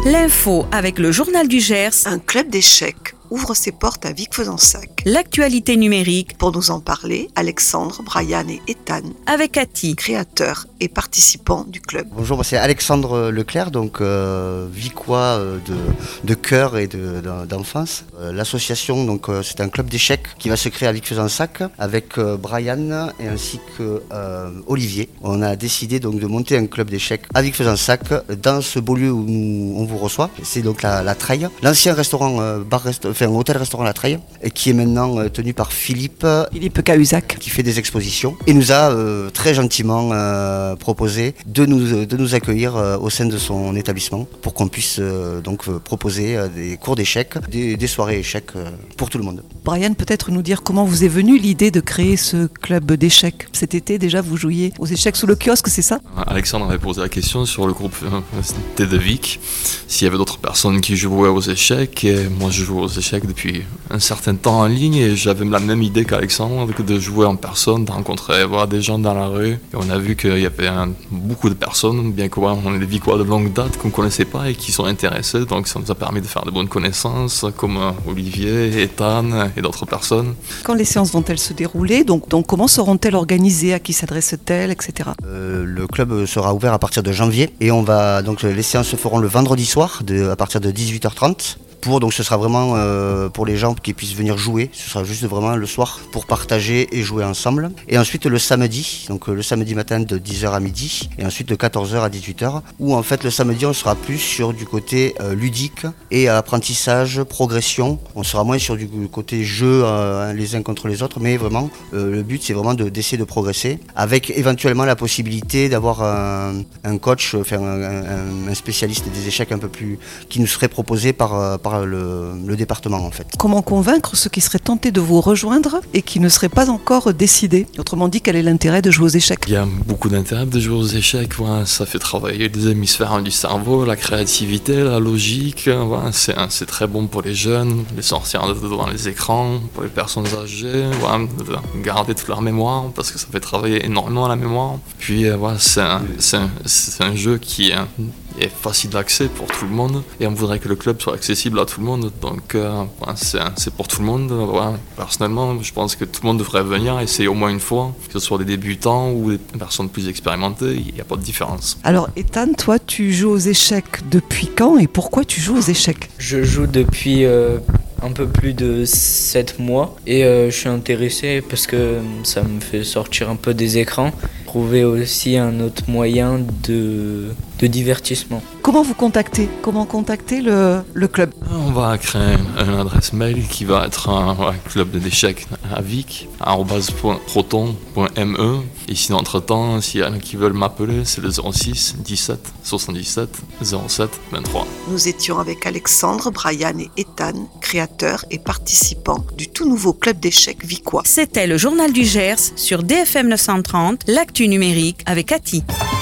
L'info avec le Journal du Gers. Un club d'échecs ouvre ses portes à Vic-Fezensac. L'actualité numérique. Pour nous en parler, Alexandre, Brian et Ethan, avec Cathy, créateurs et participants du club. Bonjour, moi c'est Alexandre Leclerc, donc vicois de cœur et d'enfance. L'association, donc c'est un club d'échecs qui va se créer à Vic-Fezensac avec Brian et ainsi que Olivier. On a décidé donc de monter un club d'échecs à Vic-Fezensac dans ce beau lieu où on vous reçoit. C'est donc la Treille, l'ancien restaurant hôtel-restaurant La Treille, et qui est maintenant tenu par Philippe Cahuzac, qui fait des expositions et nous a très gentiment proposé de nous accueillir au sein de son établissement pour qu'on puisse donc proposer des cours d'échecs, des soirées échecs pour tout le monde. Brian, peut-être nous dire comment vous est venue l'idée de créer ce club d'échecs. Cet été déjà vous jouiez aux échecs sous le kiosque, c'est ça? Alexandre avait posé la question sur le groupe de Vic, s'il y avait d'autres personnes qui jouaient aux échecs, et moi je joue aux échecs depuis un certain temps en ligne et j'avais la même idée qu'Alexandre de jouer en personne, de rencontrer des gens dans la rue. Et on a vu qu'il y avait beaucoup de personnes, bien qu'on est des Vicois de longue date qu'on ne connaissait pas et qui sont intéressés, donc ça nous a permis de faire de bonnes connaissances comme Olivier, Ethan et d'autres personnes. Quand les séances vont-elles se dérouler, donc comment seront-elles organisées, à qui s'adressent-elles, etc. Le club sera ouvert à partir de janvier et les séances se feront le vendredi soir à partir de 18h30. Donc ce sera vraiment pour les gens qui puissent venir jouer, ce sera juste vraiment le soir pour partager et jouer ensemble. Et ensuite le samedi matin de 10h à midi et ensuite de 14h à 18h, où en fait le samedi on sera plus sur du côté ludique et apprentissage, progression. On sera moins sur du côté jeu les uns contre les autres, mais vraiment le but c'est vraiment d'essayer de progresser avec éventuellement la possibilité d'avoir un coach, un spécialiste des échecs un peu plus qui nous serait proposé par le département en fait. Comment convaincre ceux qui seraient tentés de vous rejoindre et qui ne seraient pas encore décidés? Autrement dit, quel est l'intérêt de jouer aux échecs? Il y a beaucoup d'intérêt de jouer aux échecs, ça fait travailler les hémisphères du cerveau, la créativité, la logique, c'est très bon pour les jeunes, les sortir devant les écrans, pour les personnes âgées, de garder toute leur mémoire parce que ça fait travailler énormément la mémoire. Puis c'est un jeu qui est facile d'accès pour tout le monde et on voudrait que le club soit accessible à tout le monde, donc c'est pour tout le monde. Personnellement je pense que tout le monde devrait venir essayer au moins une fois, que ce soit des débutants ou des personnes plus expérimentées, il n'y a pas de différence. Alors Ethan, toi tu joues aux échecs depuis quand et pourquoi tu joues aux échecs? Je joue depuis un peu plus de 7 mois et je suis intéressé parce que ça me fait sortir un peu des écrans, trouver aussi un autre moyen de divertissement. Comment vous contacter? Comment contacter le club? On va créer une adresse mail qui va être un club d'échecs à Vic, @proton.me. Et sinon, entre-temps, s'il y en a qui veulent m'appeler, c'est le 06 17 77 07 23. Nous étions avec Alexandre, Brian et Ethan, créateurs et participants du tout nouveau club d'échecs vicois. C'était le Journal du Gers sur DFM 930, l'actu numérique avec Cathy.